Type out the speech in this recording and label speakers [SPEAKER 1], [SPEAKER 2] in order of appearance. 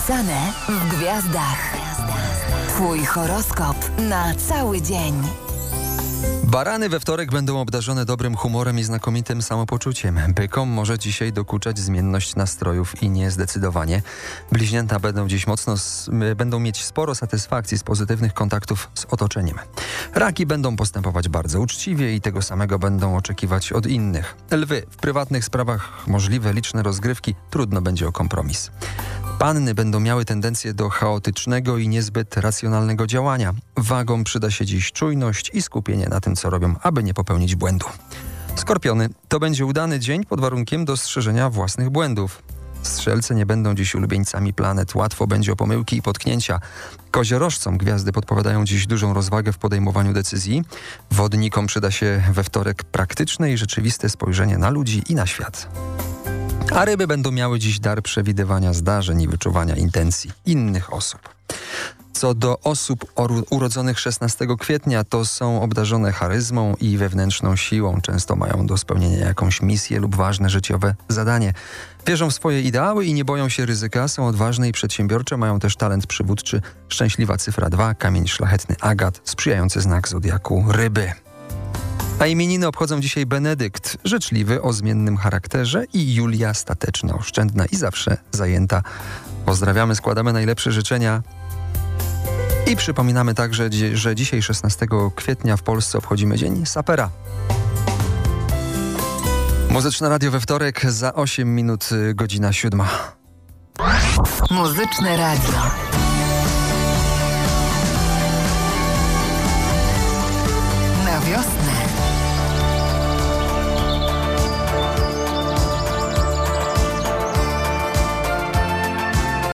[SPEAKER 1] Zapisane w gwiazdach. Twój horoskop na cały dzień.
[SPEAKER 2] Barany we wtorek będą obdarzone dobrym humorem i znakomitym samopoczuciem. Bykom może dzisiaj dokuczać zmienność nastrojów i niezdecydowanie. Bliźnięta będą mieć sporo satysfakcji z pozytywnych kontaktów z otoczeniem. Raki będą postępować bardzo uczciwie i tego samego będą oczekiwać od innych. Lwy, w prywatnych sprawach możliwe liczne rozgrywki, trudno będzie o kompromis. Panny będą miały tendencję do chaotycznego i niezbyt racjonalnego działania. Wagom przyda się dziś czujność i skupienie na tym, co robią, aby nie popełnić błędu. Skorpiony, to będzie udany dzień pod warunkiem dostrzeżenia własnych błędów. Strzelce nie będą dziś ulubieńcami planet. Łatwo będzie o pomyłki i potknięcia. Koziorożcom gwiazdy podpowiadają dziś dużą rozwagę w podejmowaniu decyzji. Wodnikom przyda się we wtorek praktyczne i rzeczywiste spojrzenie na ludzi i na świat. A ryby będą miały dziś dar przewidywania zdarzeń i wyczuwania intencji innych osób. Co do osób urodzonych 16 kwietnia, to są obdarzone charyzmą i wewnętrzną siłą. Często mają do spełnienia jakąś misję lub ważne życiowe zadanie. Wierzą w swoje ideały i nie boją się ryzyka, są odważne i przedsiębiorcze, mają też talent przywódczy. Szczęśliwa cyfra 2, kamień szlachetny agat, sprzyjający znak zodiaku ryby. A imieniny obchodzą dzisiaj Benedykt, życzliwy, o zmiennym charakterze, i Julia, stateczna, oszczędna i zawsze zajęta. Pozdrawiamy, składamy najlepsze życzenia. I przypominamy także, że dzisiaj 16 kwietnia w Polsce obchodzimy Dzień Sapera. Muzyczne Radio we wtorek, za 8 minut godzina 7.
[SPEAKER 1] Muzyczne Radio. Na wiosnę.